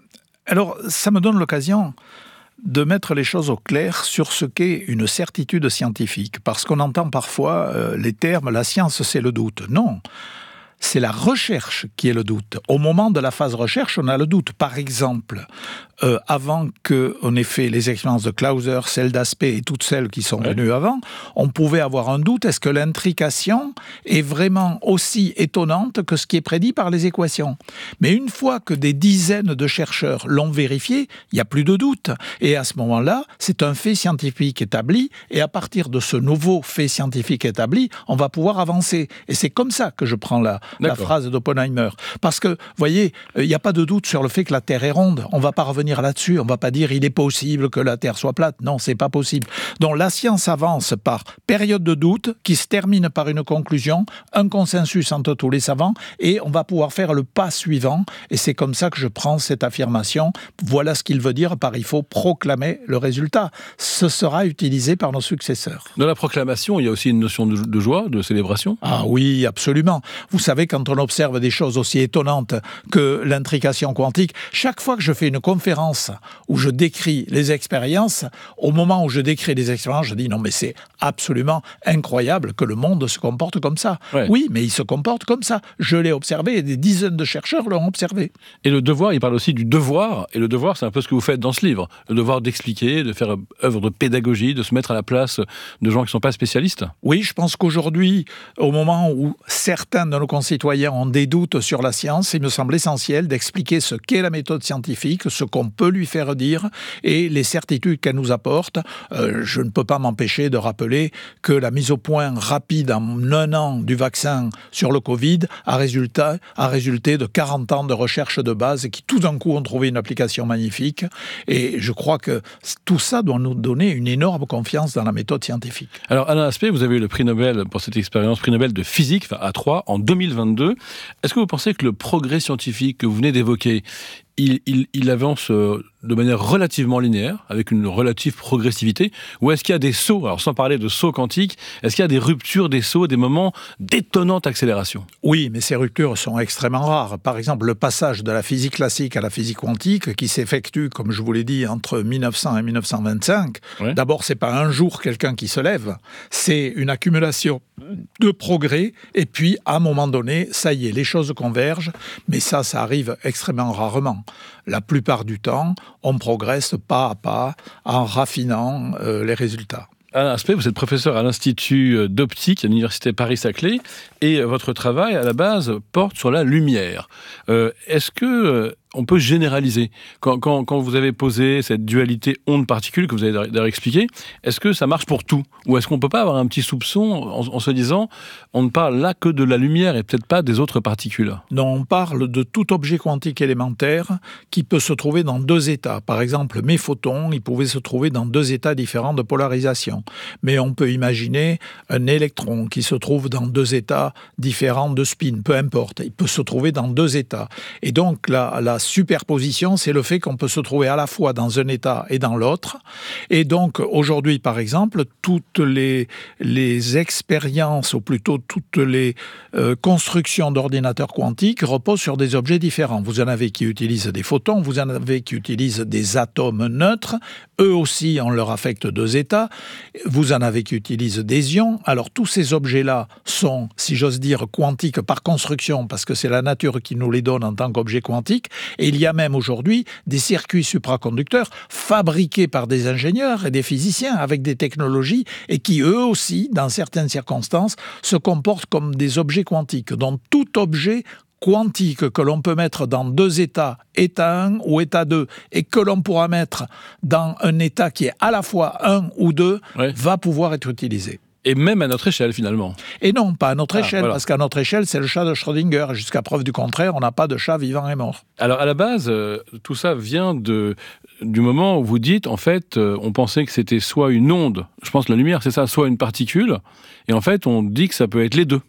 C: alors ça me donne l'occasion de mettre les choses au clair sur ce qu'est une certitude scientifique. Parce qu'on entend parfois euh, les termes « la science, c'est le doute ». Non, c'est la recherche qui est le doute. Au moment de la phase recherche, on a le doute. Par exemple, euh, avant qu'on ait fait les expériences de Clauser, celles d'Aspect et toutes celles qui sont ouais. venues avant, on pouvait avoir un doute. Est-ce que l'intrication est vraiment aussi étonnante que ce qui est prédit par les équations ? Mais une fois que des dizaines de chercheurs l'ont vérifié, il n'y a plus de doute. Et à ce moment-là, c'est un fait scientifique établi. Et à partir de ce nouveau fait scientifique établi, on va pouvoir avancer. Et c'est comme ça que je prends la, la phrase d'Oppenheimer. Parce que, vous voyez, il n'y a pas de doute sur le fait que la Terre est ronde. On ne va pas revenir là-dessus. On ne va pas dire il est possible que la Terre soit plate. Non, c'est pas possible. Donc la science avance par période de doute qui se termine par une conclusion, un consensus entre tous les savants, et on va pouvoir faire le pas suivant. Et c'est comme ça que je prends cette affirmation. Voilà ce qu'il veut dire par il faut proclamer le résultat. Ce sera utilisé par nos successeurs.
A: Dans la proclamation, il y a aussi une notion de, de joie, de célébration.
C: Ah oui, absolument. Vous savez, quand on observe des choses aussi étonnantes que l'intrication quantique, chaque fois que je fais une conférence où je décris les expériences, au moment où je décris les expériences, je dis non mais c'est absolument incroyable que le monde se comporte comme ça. Ouais. Oui, mais il se comporte comme ça. Je l'ai observé et des dizaines de chercheurs l'ont observé.
A: Et le devoir, il parle aussi du devoir. Et le devoir, c'est un peu ce que vous faites dans ce livre. Le devoir d'expliquer, de faire œuvre de pédagogie, de se mettre à la place de gens qui ne sont pas spécialistes.
C: Oui, je pense qu'aujourd'hui, au moment où certains de nos concitoyens ont des doutes sur la science, il me semble essentiel d'expliquer ce qu'est la méthode scientifique, ce qu'on peut lui faire dire et les certitudes qu'elle nous apporte. Euh, je ne peux pas m'empêcher de rappeler que la mise au point rapide en un an du vaccin sur le Covid a, résultat, a résulté de quarante ans de recherche de base qui tout d'un coup ont trouvé une application magnifique. Et je crois que tout ça doit nous donner une énorme confiance dans la méthode scientifique.
A: Alors Alain Aspect, vous avez eu le prix Nobel pour cette expérience, prix Nobel de physique, enfin A trois, en deux mille vingt-deux. Est-ce que vous pensez que le progrès scientifique que vous venez d'évoquer, Il, il, il avance de manière relativement linéaire, avec une relative progressivité, ou est-ce qu'il y a des sauts, alors sans parler de sauts quantiques, est-ce qu'il y a des ruptures, des sauts, des moments d'étonnante accélération ?
C: Oui, mais ces ruptures sont extrêmement rares. Par exemple, le passage de la physique classique à la physique quantique, qui s'effectue, comme je vous l'ai dit, entre mille neuf cents et mille neuf cent vingt-cinq, ouais. D'abord, c'est pas un jour quelqu'un qui se lève, c'est une accumulation de progrès, et puis, à un moment donné, ça y est, les choses convergent, mais ça, ça arrive extrêmement rarement. La plupart du temps, on progresse pas à pas en raffinant euh, les résultats.
A: Alain Aspect, vous êtes professeur à l'Institut d'optique à l'Université Paris-Saclay et votre travail, à la base, porte sur la lumière. Euh, est-ce que... Euh, on peut généraliser. Quand, quand, quand vous avez posé cette dualité onde-particule que vous avez d'ailleurs expliqué, est-ce que ça marche pour tout ? Ou est-ce qu'on ne peut pas avoir un petit soupçon en, en se disant on ne parle là que de la lumière et peut-être pas des autres particules ?
C: Non, on parle de tout objet quantique élémentaire qui peut se trouver dans deux états. Par exemple, mes photons, ils pouvaient se trouver dans deux états différents de polarisation. Mais on peut imaginer un électron qui se trouve dans deux états différents de spin, peu importe. Il peut se trouver dans deux états. Et donc, la, la superposition, c'est le fait qu'on peut se trouver à la fois dans un état et dans l'autre. Et donc, aujourd'hui, par exemple, toutes les, les expériences, ou plutôt toutes les euh, constructions d'ordinateurs quantiques reposent sur des objets différents. Vous en avez qui utilisent des photons, vous en avez qui utilisent des atomes neutres, eux aussi, on leur affecte deux états. Vous en avez qui utilisent des ions. Alors, tous ces objets-là sont, si j'ose dire, quantiques par construction, parce que c'est la nature qui nous les donne en tant qu'objets quantiques. Et il y a même aujourd'hui des circuits supraconducteurs fabriqués par des ingénieurs et des physiciens avec des technologies et qui, eux aussi, dans certaines circonstances, se comportent comme des objets quantiques. Donc, tout objet quantique que l'on peut mettre dans deux états, état un ou état deux, et que l'on pourra mettre dans un état qui est à la fois un ou deux, ouais. va pouvoir être utilisé.
A: Et même à notre échelle, finalement.
C: Et non, pas à notre
A: ah,
C: échelle,
A: voilà.
C: parce qu'à notre échelle, c'est le chat de Schrödinger. Jusqu'à preuve du contraire, on n'a pas de chat vivant et mort.
A: Alors, à la base, euh, tout ça vient de, du moment où vous dites, en fait, euh, on pensait que c'était soit une onde, je pense que la lumière, c'est ça, soit une particule, et en fait, on dit que ça peut être les deux.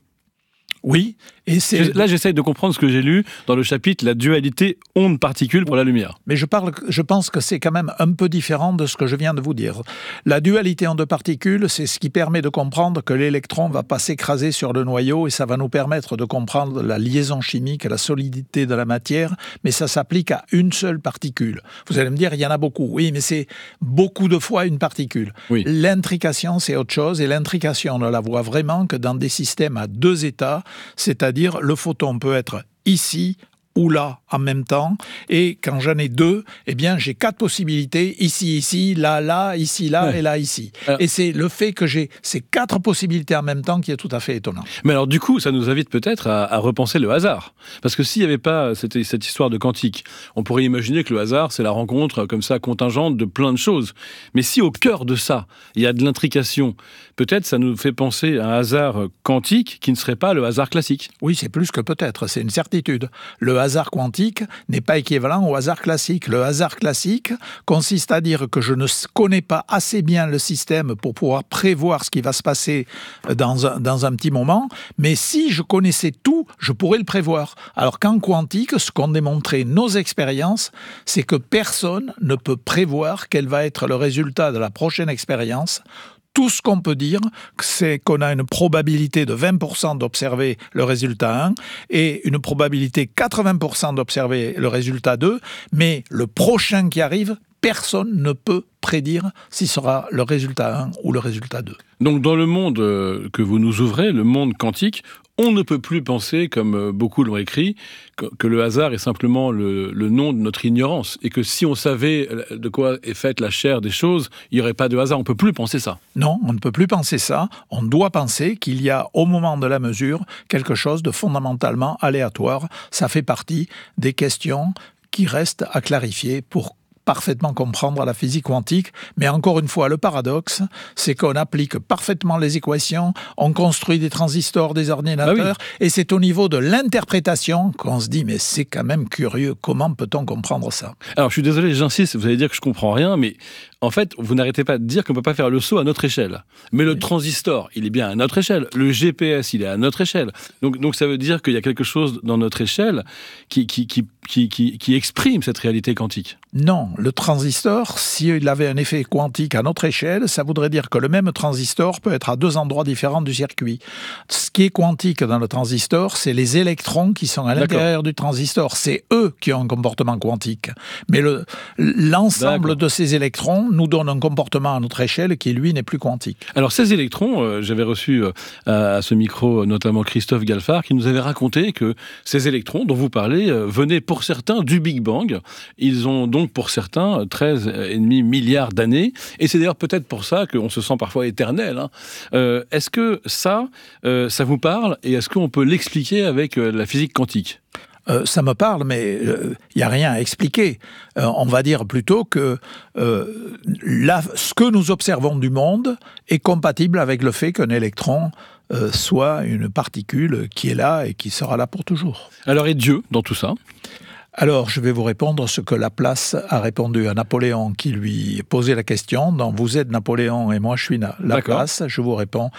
C: Oui, et c'est...
A: Là, j'essaye de comprendre ce que j'ai lu dans le chapitre « La dualité onde-particule pour la lumière ».
C: Mais je, parle, je pense que c'est quand même un peu différent de ce que je viens de vous dire. La dualité onde-particule, c'est ce qui permet de comprendre que l'électron ne va pas s'écraser sur le noyau et ça va nous permettre de comprendre la liaison chimique, la solidité de la matière, mais ça s'applique à une seule particule. Vous allez me dire, il y en a beaucoup. Oui, mais c'est beaucoup de fois une particule.
A: Oui.
C: L'intrication, c'est autre chose, et l'intrication, on ne la voit vraiment que dans des systèmes à deux états, c'est-à-dire le photon peut être ici ou là en même temps, et quand j'en ai deux, eh bien j'ai quatre possibilités, ici, ici, là, là, ici, là, ouais. et là, ici. Alors, et c'est le fait que j'ai ces quatre possibilités en même temps qui est tout à fait étonnant.
A: Mais alors du coup, ça nous invite peut-être à, à repenser le hasard. Parce que s'il n'y avait pas cette, cette histoire de quantique, on pourrait imaginer que le hasard, c'est la rencontre comme ça contingente de plein de choses. Mais si au cœur de ça, il y a de l'intrication, peut-être ça nous fait penser à un hasard quantique qui ne serait pas le hasard classique.
C: Oui, c'est plus que peut-être, c'est une certitude. Le hasard quantique n'est pas équivalent au hasard classique. Le hasard classique consiste à dire que je ne connais pas assez bien le système pour pouvoir prévoir ce qui va se passer dans un, dans un petit moment, mais si je connaissais tout, je pourrais le prévoir. Alors qu'en quantique, ce qu'ont démontré nos expériences, c'est que personne ne peut prévoir quel va être le résultat de la prochaine expérience. Tout ce qu'on peut dire, c'est qu'on a une probabilité de vingt pour cent d'observer le résultat un et une probabilité quatre-vingts pour cent d'observer le résultat deux, mais le prochain qui arrive, personne ne peut prédire si ce sera le résultat un ou le résultat deux.
A: Donc dans le monde que vous nous ouvrez, le monde quantique, on ne peut plus penser, comme beaucoup l'ont écrit, que le hasard est simplement le, le nom de notre ignorance et que si on savait de quoi est faite la chair des choses, il n'y aurait pas de hasard. On ne peut plus penser ça.
C: Non, on ne peut plus penser ça. On doit penser qu'il y a au moment de la mesure quelque chose de fondamentalement aléatoire. Ça fait partie des questions qui restent à clarifier pour parfaitement comprendre la physique quantique, mais encore une fois, le paradoxe, c'est qu'on applique parfaitement les équations, on construit des transistors, des ordinateurs, ah oui. et c'est au niveau de l'interprétation qu'on se dit, mais c'est quand même curieux, comment peut-on comprendre ça ?
A: Alors, je suis désolé, j'insiste, vous allez dire que je comprends rien, mais en fait, vous n'arrêtez pas de dire qu'on ne peut pas faire le saut à notre échelle. Mais le oui. transistor, il est bien à notre échelle. Le G P S, il est à notre échelle. Donc, donc ça veut dire qu'il y a quelque chose dans notre échelle qui, qui, qui, qui, qui, qui exprime cette réalité quantique.
C: Non, le transistor, s'il avait un effet quantique à notre échelle, ça voudrait dire que le même transistor peut être à deux endroits différents du circuit. Ce qui est quantique dans le transistor, c'est les électrons qui sont à l'intérieur D'accord. du transistor. C'est eux qui ont un comportement quantique. Mais le, l'ensemble D'accord. de ces électrons nous donne un comportement à notre échelle qui, lui, n'est plus quantique.
A: Alors, ces électrons, euh, j'avais reçu euh, à, à ce micro notamment Christophe Galfard, qui nous avait raconté que ces électrons dont vous parlez euh, venaient pour certains du Big Bang. Ils ont donc pour certains treize virgule cinq milliards d'années. Et c'est d'ailleurs peut-être pour ça qu'on se sent parfois éternel. Hein. Euh, est-ce que ça, euh, ça vous parle et est-ce qu'on peut l'expliquer avec euh, la physique quantique ?
C: Euh, ça me parle, mais il euh, n'y a rien à expliquer. Euh, on va dire plutôt que euh, la, ce que nous observons du monde est compatible avec le fait qu'un électron euh, soit une particule qui est là et qui sera là pour toujours.
A: Alors, et Dieu dans tout ça ?
C: Alors, je vais vous répondre ce que Laplace a répondu à Napoléon qui lui posait la question. Donc, vous êtes Napoléon et moi je suis na- Laplace. D'accord. Je vous réponds.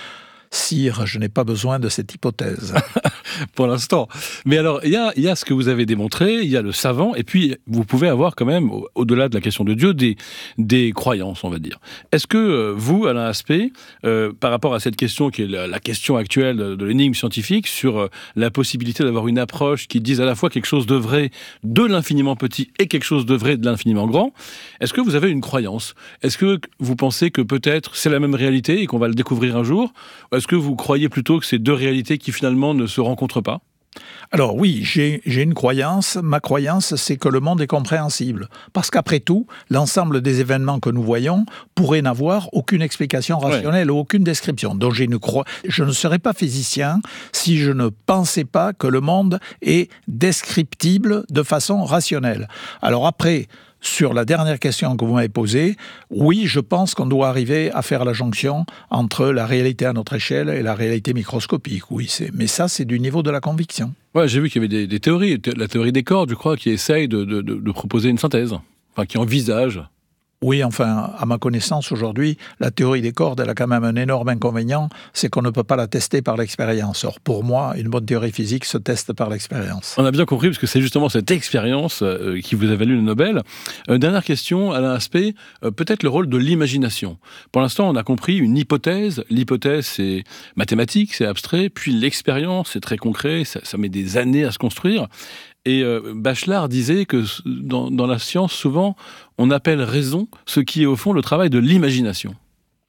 C: Sire, je n'ai pas besoin de cette hypothèse.
A: Pour l'instant. Mais alors, il y a, y a ce que vous avez démontré, il y a le savant, et puis vous pouvez avoir quand même, au- au-delà de la question de Dieu, des, des croyances, on va dire. Est-ce que euh, vous, Alain Aspect, euh, par rapport à cette question qui est la, la question actuelle de l'énigme scientifique, sur euh, la possibilité d'avoir une approche qui dise à la fois quelque chose de vrai de l'infiniment petit et quelque chose de vrai de l'infiniment grand, est-ce que vous avez une croyance ? Est-ce que vous pensez que peut-être c'est la même réalité et qu'on va le découvrir un jour ? Ou est-ce que vous croyez plutôt que c'est deux réalités qui finalement ne se rencontrent pas ?
C: Alors oui, j'ai, j'ai une croyance. Ma croyance, c'est que le monde est compréhensible. Parce qu'après tout, l'ensemble des événements que nous voyons pourraient n'avoir aucune explication rationnelle ou aucune description. Donc j'ai une cro... je ne serais pas physicien si je ne pensais pas que le monde est descriptible de façon rationnelle. Alors après... Sur la dernière question que vous m'avez posée, oui, je pense qu'on doit arriver à faire la jonction entre la réalité à notre échelle et la réalité microscopique. Oui, c'est... mais ça, c'est du niveau de la conviction.
A: Ouais, j'ai vu qu'il y avait des, des théories, la théorie des cordes, je crois, qui essaye de, de, de, de proposer une synthèse, enfin qui envisage.
C: Oui, enfin, à ma connaissance, aujourd'hui, la théorie des cordes, elle a quand même un énorme inconvénient, c'est qu'on ne peut pas la tester par l'expérience. Or, pour moi, une bonne théorie physique se teste par l'expérience.
A: On a bien compris, parce que c'est justement cette expérience euh, qui vous a valu le Nobel. Euh, dernière question, Alain Aspect, euh, peut-être le rôle de l'imagination. Pour l'instant, on a compris une hypothèse. L'hypothèse, c'est mathématique, c'est abstrait. Puis l'expérience, c'est très concret, ça, ça met des années à se construire. Et euh, Bachelard disait que dans, dans la science, souvent, on appelle raison ce qui est au fond le travail de l'imagination.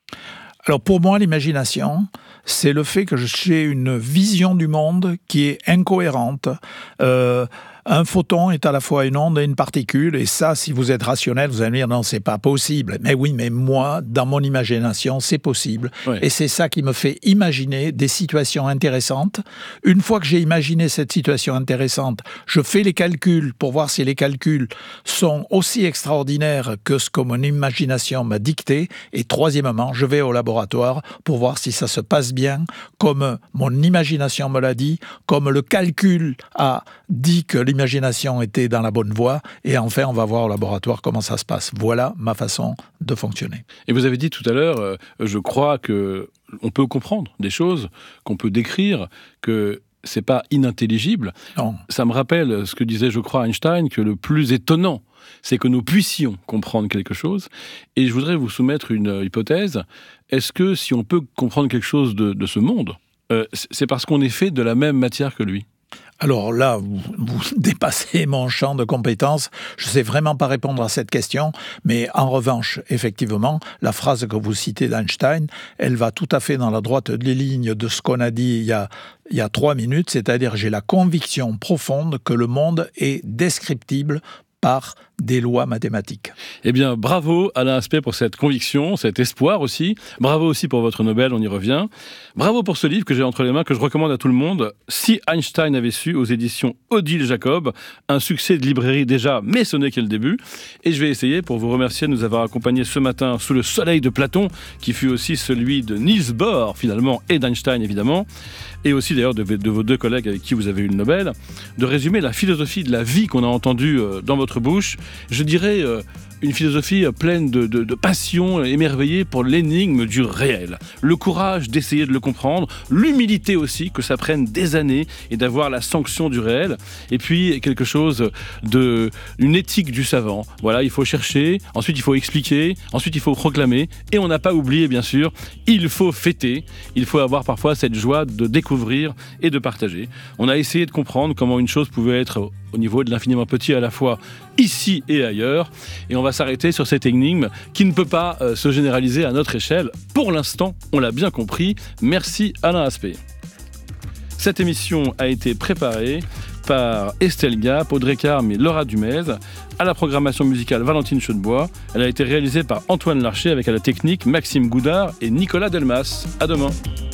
C: Alors pour moi, l'imagination, c'est le fait que j'ai une vision du monde qui est incohérente. Euh, un photon est à la fois une onde et une particule, et ça, si vous êtes rationnel, vous allez me dire non, c'est pas possible. Mais oui, mais moi, dans mon imagination, c'est possible.
A: Ouais.
C: Et c'est ça qui me fait imaginer des situations intéressantes. Une fois que j'ai imaginé cette situation intéressante, je fais les calculs pour voir si les calculs sont aussi extraordinaires que ce que mon imagination m'a dicté. Et troisièmement, je vais au laboratoire pour voir si ça se passe bien, comme mon imagination me l'a dit, comme le calcul a dit que l'imagination était dans la bonne voie, et enfin on va voir au laboratoire comment ça se passe. Voilà ma façon de fonctionner.
A: Et vous avez dit tout à l'heure, euh, je crois que on peut comprendre des choses, qu'on peut décrire, que c'est pas inintelligible.
C: Non.
A: Ça me rappelle ce que disait, je crois, Einstein, que le plus étonnant, c'est que nous puissions comprendre quelque chose. Et je voudrais vous soumettre une hypothèse. Est-ce que si on peut comprendre quelque chose de, de ce monde, euh, c'est parce qu'on est fait de la même matière que lui ?
C: Alors là, vous, vous dépassez mon champ de compétences. Je ne sais vraiment pas répondre à cette question, mais en revanche, effectivement, la phrase que vous citez d'Einstein, elle va tout à fait dans la droite des lignes de ce qu'on a dit il y a, il y a trois minutes, c'est-à-dire j'ai la conviction profonde que le monde est descriptible par des lois mathématiques.
A: Eh bien, bravo Alain Aspect pour cette conviction, cet espoir aussi. Bravo aussi pour votre Nobel, on y revient. Bravo pour ce livre que j'ai entre les mains, que je recommande à tout le monde. Si Einstein avait su, aux éditions Odile Jacob. Un succès de librairie déjà, mais ce n'est que le début. Et je vais essayer, pour vous remercier de nous avoir accompagnés ce matin sous le soleil de Platon, qui fut aussi celui de Niels Bohr, finalement, et d'Einstein, évidemment, et aussi d'ailleurs de, de vos deux collègues avec qui vous avez eu le Nobel, de résumer la philosophie de la vie qu'on a entendue euh, dans votre bouche. Je dirais euh, une philosophie pleine de, de, de passion, émerveillée pour l'énigme du réel. Le courage d'essayer de le comprendre, l'humilité aussi, que ça prenne des années et d'avoir la sanction du réel. Et puis quelque chose de, une éthique du savant. Voilà, il faut chercher, ensuite il faut expliquer, ensuite il faut proclamer. Et on n'a pas oublié, bien sûr, il faut fêter. Il faut avoir parfois cette joie de découvrir et de partager. On a essayé de comprendre comment une chose pouvait être au niveau de l'infiniment petit à la fois ici et ailleurs. Et on va s'arrêter sur cette énigme qui ne peut pas euh, se généraliser à notre échelle. Pour l'instant, on l'a bien compris. Merci Alain Aspect. Cette émission a été préparée par Estelle Gap, Audrey Carme et Laura Dumez. À la programmation musicale, Valentine Chaudebois. Elle a été réalisée par Antoine Larcher avec à la technique Maxime Goudard et Nicolas Delmas. À demain.